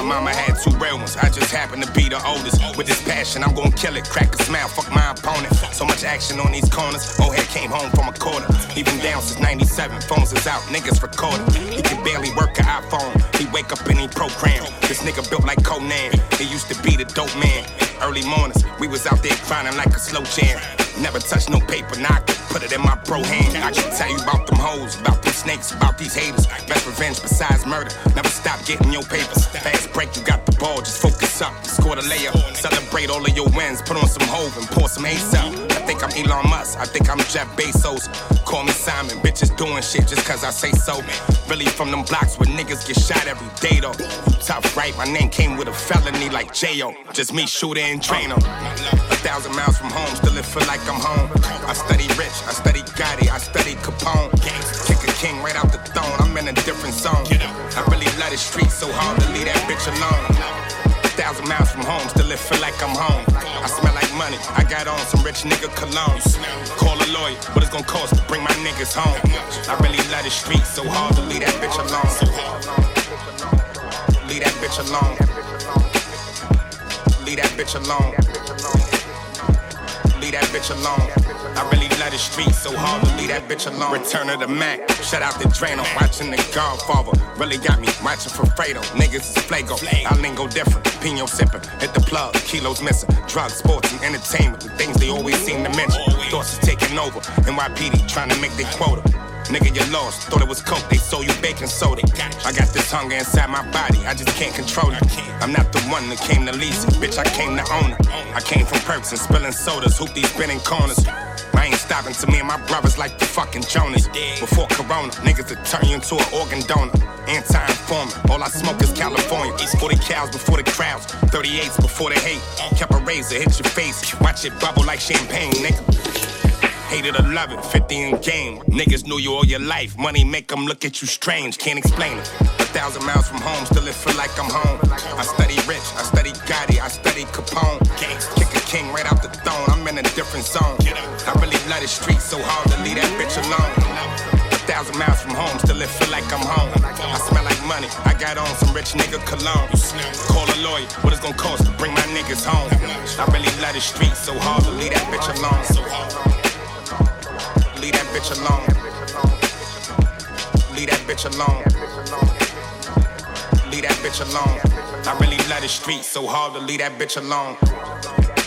mama had 2 real ones. I just happen to be the oldest. With this passion, I'm gon' kill it. Crack a smile, fuck my opponent. So much action on these corners. Old head came home from a quarter. He been down since 97. Phones is out, niggas recording. He can barely work an iPhone. He wake up and he program. This nigga built like Conan. He used to be the dope man. Early mornings, we was out there grinding like a slow jam. Never touched no paper, now I could put it in my bro hand. I can tell you about them hoes, about these snakes, about these haters. Best revenge besides murder. Never stop getting your papers. Fast break, you got the ball, just focus up. Score the layup, celebrate all of your wins. Put on some Hov and pour some Ace out. I think I'm Elon Musk, I think I'm Jeff Bezos. Call me Simon, bitches doing shit just cause I say so. Really from them blocks where niggas get shot every day though. Tough right, my name came with a felony like J.O. Just me, shooter and trainer. 1,000 miles from home, still it feel like I'm home. I study rich, I study Gotti, I study Capone. Kick a king right out the throne, I'm in a different zone. I really love the streets so hard to leave that bitch alone. 1,000 miles from home, still it feel like I'm home. I smell like money, I got on some rich nigga cologne. Call a lawyer, what it's gonna cost to bring my niggas home. I really love the streets so hard to leave that bitch alone. Leave that bitch alone. Leave that bitch alone. Leave that bitch alone. I really love the streets so hard to leave that bitch alone. Return of the Mac, shout out to Drano. Watching the Godfather, really got me watching for Fredo. Niggas is Flago, I lingo different. Pino sipping, hit the plug, kilos missing. Drugs, sports, and entertainment, the things they always seem to mention. Thoughts is taking over, NYPD trying to make their quota. Nigga, you lost, thought it was coke, they sold you baking soda. I got this hunger inside my body, I just can't control it. I'm not the one that came to lease it, bitch, I came to own it. I came from perks and spilling sodas, hoopty spinning corners. I ain't stopping to me and my brothers like the fucking Jonas. Before Corona, niggas would turn you into an organ donor. Anti-informant, all I smoke is California. 40 cows before the crowds, 38s before the hate. Kept a razor, hit your face, watch it bubble like champagne, nigga. Hate it or love it, 50 in game. Niggas knew you all your life. Money make them look at you strange, can't explain it. 1,000 miles from home, still it feel like I'm home. I study rich, I study Gotti, I study Capone. Kick a king right out the throne, I'm in a different zone. I really love the streets so hard to leave that bitch alone. 1,000 miles from home, still it feel like I'm home. I smell like money, I got on some rich nigga cologne. Call a lawyer, what it's gonna cost to bring my niggas home. I really love the streets so hard to leave that bitch alone. Leave that bitch alone. Leave that bitch alone. Leave that bitch alone. I really love the streets so hard to leave that bitch alone.